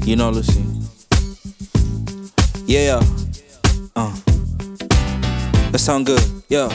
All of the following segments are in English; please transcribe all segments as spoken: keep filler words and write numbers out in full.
You know, listen. Yeah, uh. That sound good, yeah.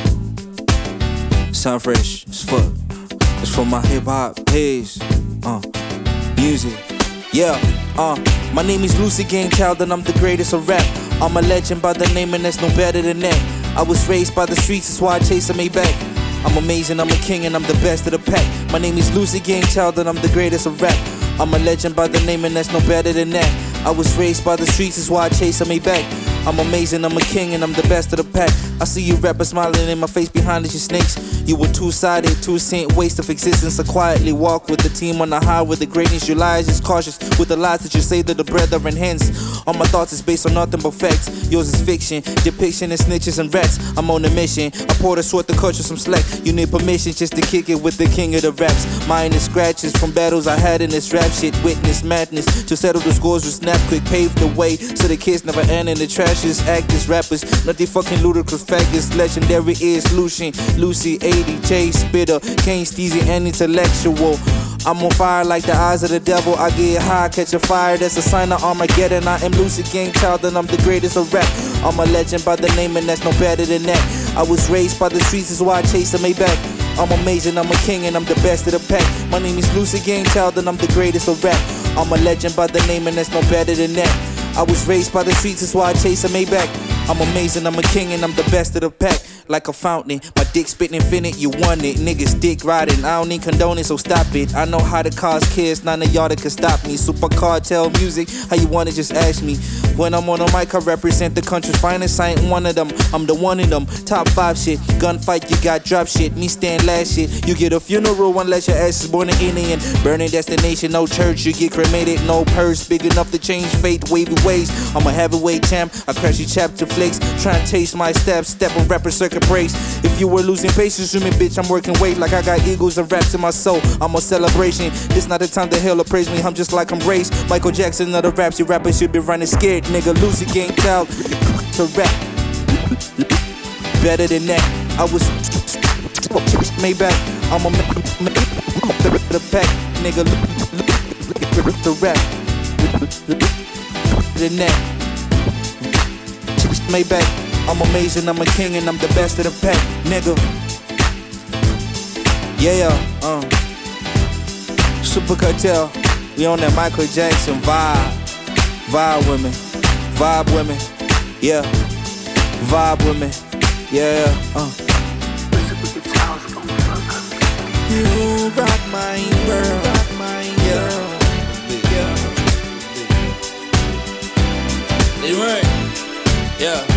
Sound fresh as fuck. It's for my hip hop page, uh. Music, yeah, uh. My name is Lucy Gang Child and I'm the greatest of rap. I'm a legend by the name and there's no better than that. I was raised by the streets, that's why I chase me back. I'm amazing, I'm a king and I'm the best of the pack. My name is Lucy Gang Child and I'm the greatest of rap. I'm a legend by the name and there's no better than that. I was raised by the streets, that's why I chase me back. I'm amazing, I'm a king and I'm the best of the pack. I see you rappers smiling in my face, behind is your snakes. You were two-sided, two-cent waste of existence. I quietly walk with the team on the high with the greatness. You lies is cautious with the lies that you say to the brethren. Hence, all my thoughts is based on nothing but facts. Yours is fiction, depiction and snitches and rats. I'm on a mission, I pour the sword to cut you some slack. You need permission just to kick it with the king of the raps. Mine is scratches from battles I had in this rap shit. Witness madness, to settle the scores with snap quick. Pave the way so the kids never end in the trashes. Actors, rappers, not the fucking ludicrous faggots. Legendary is Lucian, Lucy, eighty, J, Spitter, Kane, Steezy, and intellectual. I'm on fire like the eyes of the devil. I get high, catch a fire, that's a sign of Armageddon. I am Lucy Gang Child and I'm the greatest of rap. I'm a legend by the name and that's no better than that. I was raised by the streets, is why I chase them back. I'm amazing, I'm a king and I'm the best of the pack. My name is Lucy Gang Child and I'm the greatest of rap. I'm a legend by the name and that's no better than that. I was raised by the streets, that's why I chase a Maybach. I'm amazing, I'm a king and I'm the best of the pack. Like a fountain, my dick spitting infinite, you want it. Niggas dick riding, I don't need condoning, so stop it. I know how to cause kids, none of y'all that can stop me. Super cartel music, how you want it, just ask me. When I'm on the mic, I represent the country's finest. I ain't one of them, I'm the one of them. Top five shit, gunfight, you got drop shit. Me stand last shit, you get a funeral unless your ass is born an Indian. Burning destination, no church, you get cremated. No purse, big enough to change fate, wavy ways. I'm a heavyweight champ, I crash your chapter flakes. Try and taste my steps, step on rapper circuit breaks. If you were losing patience with me, bitch, I'm working weight like I got eagles and raps in my soul. I'm a celebration, this not the time to hail or praise me. I'm just like I'm raised. Michael Jackson of the raps, you rappers should be running scared. Nigga, Lucy Gang Child to rap. Better than that, I was Maybach. I'm a the pack, nigga, to rap. Better than that. Maybach, I'm amazing, I'm a king and I'm the best of the pack, nigga. Yeah, uh Super Cartel, we on that Michael Jackson vibe. Vibe with me, vibe with me, yeah. Vibe with me, yeah, uh You rock my world, rock my world, yeah. They right, yeah.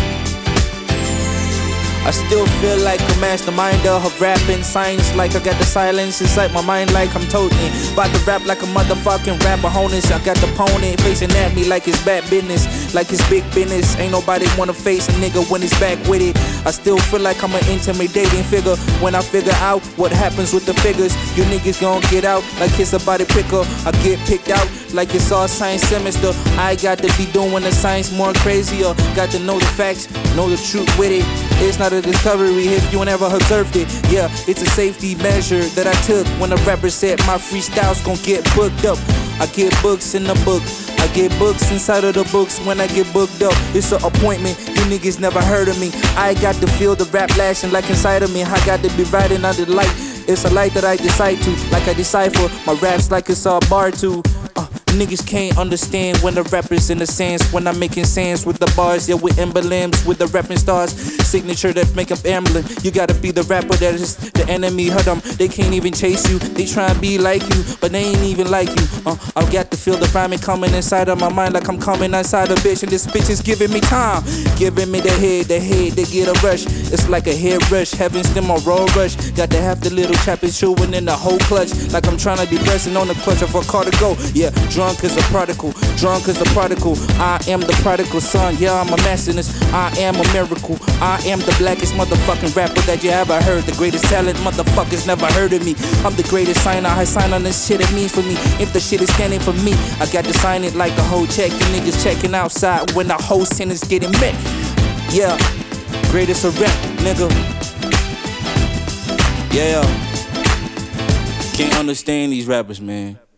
I still feel like a mastermind of rapping. Science like I got the silence inside my mind like I'm toting. About to rap like a motherfucking rapper honest. I got the opponent facing at me like it's bad business, like it's big business. Ain't nobody wanna face a nigga when he's back with it. I still feel like I'm an intimidating figure. When I figure out what happens with the figures, you niggas gon' get out like it's a body picker. I get picked out like it's all science semester. I got to be doing the science more crazier. Got to know the facts, know the truth with it. It's not a discovery if you never observed it. Yeah, it's a safety measure that I took when the rapper said my freestyles gon' get booked up. I get books in the book, I get books inside of the books when I get booked up. It's an appointment, you niggas never heard of me. I got to feel the rap lashing like inside of me. I got to be riding under the light. It's a light that I decide to, like I decipher my raps like it's all bar to. Uh, Niggas can't understand when the rappers in the sense. When I'm making sense with the bars, yeah, with emblems, with the rapping stars. Signature that make up emblem. You gotta be the rapper that is the enemy. Hurt them, they can't even chase you. They try and be like you, but they ain't even like you. Uh, I've got to feel the rhyming coming inside of my mind like I'm coming inside a bitch. And this bitch is giving me time, giving me the head, the head, they get a rush. It's like a head rush, heaven's them a raw rush. Got to have the little chap is chewing in the whole clutch. Like I'm trying to be pressing on the clutch of a car to go. Yeah, drunk as a prodigal, drunk as a prodigal. I am the prodigal son, yeah, I'm a messiness. I am a miracle, I am the blackest motherfucking rapper that you ever heard. The greatest talent, motherfuckers never heard of me. I'm the greatest signer, I sign on this shit it means for me. If the shit is standing for me, I got to sign it like a whole check. You niggas checking outside when the whole sentence getting met. Yeah, greatest of rap, nigga. Yeah, can't understand these rappers, man.